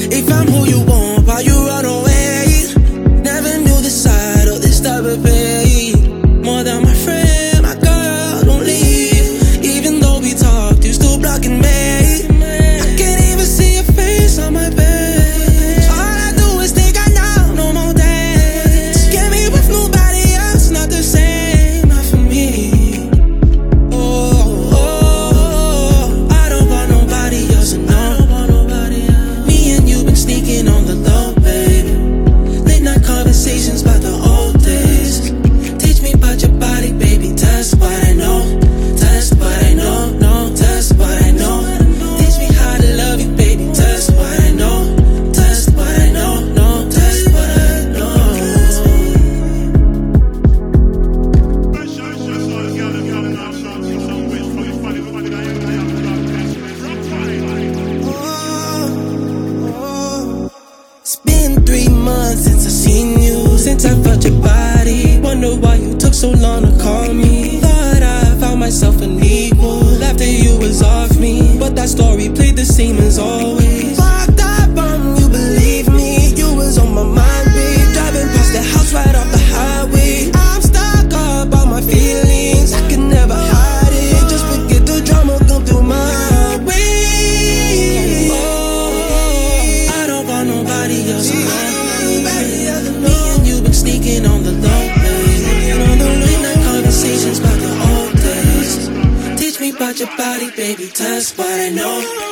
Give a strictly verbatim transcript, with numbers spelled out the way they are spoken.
If I'm who you want, why you run away? Never knew this side of this type of pain. More than my friend, my girl, don't leave. Even though we talked, you still blocking me. I can't even see your face on my page. All I do is think I know, no more days. Get me with nobody else, not the same, not for me. Oh, oh, I don't want nobody else, no. Me and you been sneaking on the low, baby. Late night conversations about the old days. Teach me about your body, baby. Test what I know. Test what I know, no. Test what I know. Teach me how to love you, baby. Test what I know. Test what I know, no. Test what I know. It's been three months since I seen you, since I felt your body. Wonder why you took so long to call me. Thought I found myself an equal after you was off me, but that story played the same as always. Fucked up on you, believe me. You was on my mind, babe. Driving past the house right off the highway. I'm stuck up on my feelings, I can never hide it. Just forget the drama, come through my way. Oh, I don't want nobody else around. Me and you been sneaking on the low, baby. On the late night conversations about the old days. Teach me about your body, baby. Test what I know.